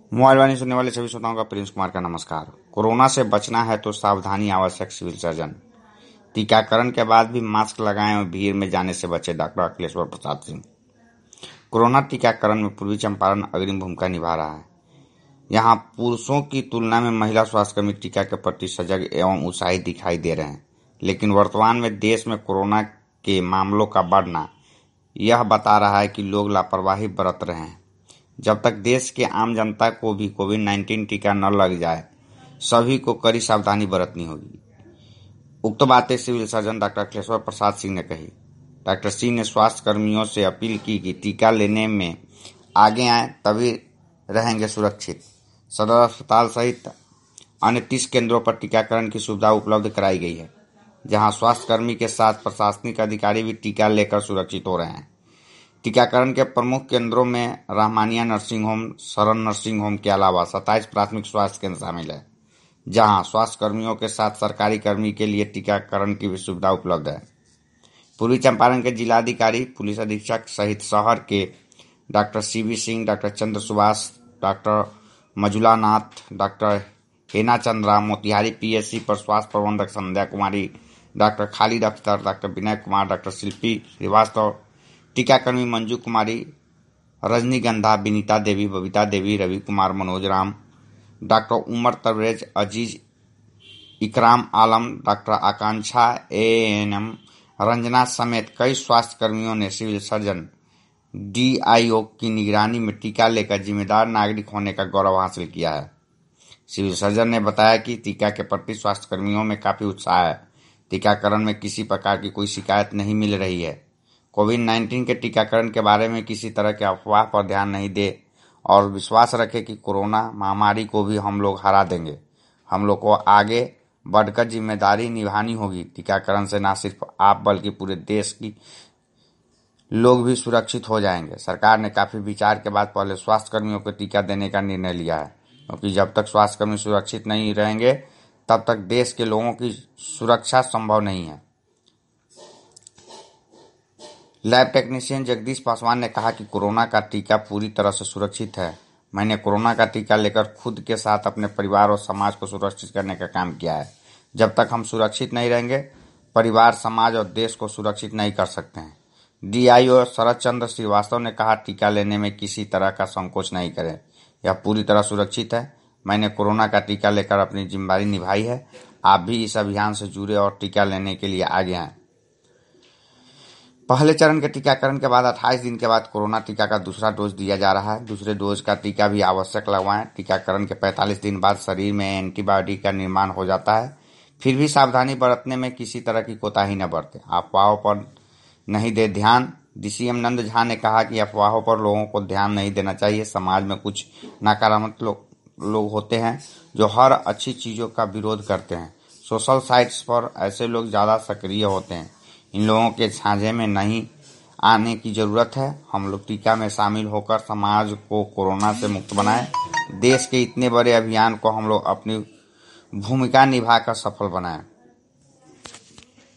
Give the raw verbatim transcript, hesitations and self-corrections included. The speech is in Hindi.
मोबाइल वाणी सुनने वाले सभी श्रोताओं का प्रिंस कुमार का नमस्कार। कोरोना से बचना है तो सावधानी आवश्यक, सिविल सर्जन। टीकाकरण के बाद भी मास्क लगाएं और भीड़ में जाने से बचे, डॉक्टर अखिलेश्वर प्रसाद सिंह। कोरोना टीकाकरण में पूर्वी चंपारण अग्रिम भूमिका निभा रहा है। यहाँ पुरुषों की तुलना में महिला स्वास्थ्यकर्मी टीका के प्रति सजग एवं उत्साहित दिखाई दे रहे हैं। लेकिन वर्तमान में देश में कोरोना के मामलों का बढ़ना यह बता रहा है कि लोग लापरवाही बरत रहे हैं। जब तक देश के आम जनता को भी कोविड नाइन्टीन टीका न लग जाए, सभी को कड़ी सावधानी बरतनी होगी। उक्त बातें civil surgeon doctor Akhileshwar Prasad Singh ने कही। डॉक्टर सिंह ने स्वास्थ्य कर्मियों से अपील की कि टीका लेने में आगे आए, तभी रहेंगे सुरक्षित। सदर अस्पताल सहित अन्य तीस केंद्रों पर टीकाकरण की सुविधा उपलब्ध कराई गई है, जहां स्वास्थ्यकर्मी के साथ प्रशासनिक अधिकारी भी टीका लेकर सुरक्षित हो रहे हैं। टीकाकरण के प्रमुख केंद्रों में Rahmania nursing home, Sharan nursing home के अलावा सत्ताईस प्राथमिक स्वास्थ्य केंद्र शामिल है, जहां स्वास्थ्य कर्मियों के साथ सरकारी कर्मी के लिए टीकाकरण की भी सुविधा उपलब्ध है। पूर्वी चंपारण के जिलाधिकारी, पुलिस अधीक्षक सहित शहर के doctor CV Singh, doctor Chandra Subhash, doctor Majula Nath, doctor Hena Chandra, Motihari PSC पर स्वास्थ्य प्रबंधक Sandhya Kumari, doctor Khalid Akhtar, doctor Vinay Kumar, doctor Shilpi Srivastava, टीकाकर्मी Manju Kumari, Rajnigandha, Vinita Devi, Babita Devi, Ravi Kumar, Manoj Ram, doctor Umar Tabrez, Aziz, Ikram Alam, doctor Akanksha, ANM Ranjana समेत कई स्वास्थ्य कर्मियों ने सिविल सर्जन डीआईओ की निगरानी में टीका लेकर जिम्मेदार नागरिक होने का गौरव हासिल किया है। सिविल सर्जन ने बताया कि टीका के प्रति स्वास्थ्य कर्मियों में काफी उत्साह है। टीकाकरण में किसी प्रकार की कोई शिकायत नहीं मिल रही है। कोविड नाइन्टीन के टीकाकरण के बारे में किसी तरह के अफवाह पर ध्यान नहीं दे और विश्वास रखें कि कोरोना महामारी को भी हम लोग हरा देंगे। हम लोग को आगे बढ़कर जिम्मेदारी निभानी होगी। टीकाकरण से न सिर्फ आप बल्कि पूरे देश की लोग भी सुरक्षित हो जाएंगे। सरकार ने काफी विचार के बाद पहले स्वास्थ्य कर्मियों को टीका देने का निर्णय लिया है, क्योंकि जब तक स्वास्थ्य कर्मी सुरक्षित नहीं रहेंगे तब तक देश के लोगों की सुरक्षा संभव नहीं है। लैब टेक्नीशियन जगदीश पासवान ने कहा कि कोरोना का टीका पूरी तरह से सुरक्षित है। मैंने कोरोना का टीका लेकर खुद के साथ अपने परिवार और समाज को सुरक्षित करने का काम किया है। जब तक हम सुरक्षित नहीं रहेंगे, परिवार, समाज और देश को सुरक्षित नहीं कर सकते हैं। डीआईओ शरद चंद्र श्रीवास्तव ने कहा, टीका लेने में किसी तरह का संकोच नहीं करें, यह पूरी तरह सुरक्षित है। मैंने कोरोना का टीका लेकर अपनी जिम्मेदारी निभाई है। आप भी इस अभियान से जुड़े और टीका लेने के लिए आगे आएं। पहले चरण के टीकाकरण के बाद अट्ठाईस दिन के बाद कोरोना टीका का दूसरा डोज दिया जा रहा है। दूसरे डोज का टीका भी आवश्यक लगवाएं। टीकाकरण के पैंतालीस दिन बाद शरीर में एंटीबॉडी का निर्माण हो जाता है। फिर भी सावधानी बरतने में किसी तरह की कोताही न बरतें। अफवाहों पर नहीं दे ध्यान। डीसीएम नंद झा ने कहा कि अफवाहों पर लोगों को ध्यान नहीं देना चाहिए। समाज में कुछ नकारात्मक लोग लोग होते हैं जो हर अच्छी चीजों का विरोध करते हैं। सोशल साइट्स पर ऐसे लोग ज्यादा सक्रिय होते हैं। इन लोगों के झांझे में नहीं आने की जरूरत है। हम लोग टीका में शामिल होकर समाज को कोरोना से मुक्त बनाएं। देश के इतने बड़े अभियान को हम लोग अपनी भूमिका निभाकर सफल बनाएं।